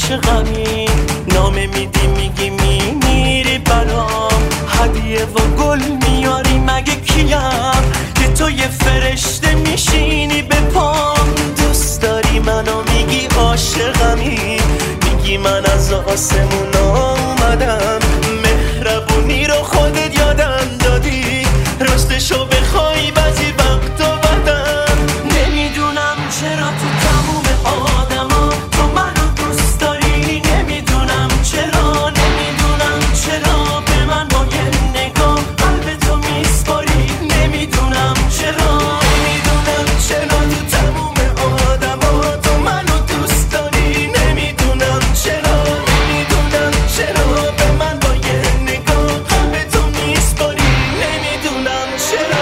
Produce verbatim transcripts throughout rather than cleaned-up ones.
عاشقمی، نامه میدی میگی میمیری برام، هدیه و گل میاری مگه کیم که تو یه فرشته میشینی به پام. دوست داری منو میگی عاشقمی، میگی من از آسمون اومدم، مهربونی رو خودت یادم دادی، راستشو بخوای بعضی وقتا بدم. نمیدونم چرا تو تموم آدما تو منو دوست داری، نمیدونم چرا، نمیدونم چرا به من با یه نگاه قلب تو میسپاری، نمیدونم چرا، نمیدونم چرا تو تموم آدما تو منو دوست داری، نمیدونم چرا، نمیدونم چرا به من با یه نگاه قلب تو میسپاری، نمیدونم چرا.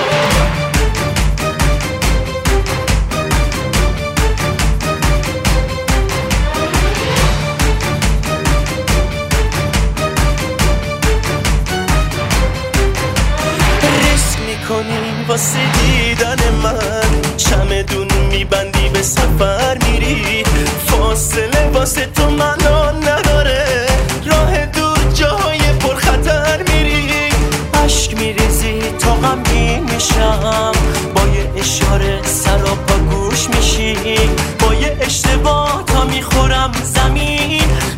ریسک میکنی واسه دیدن من، چمدون میبندی به سفر میری، فاصله واسه تو منو نداره، راه دور جاهای پرخطر میری، عشق میریزی تا غمگین میشم، با یه اشاره سر و پا گوش میشی، با یه اشتباه تا میخورم زمین،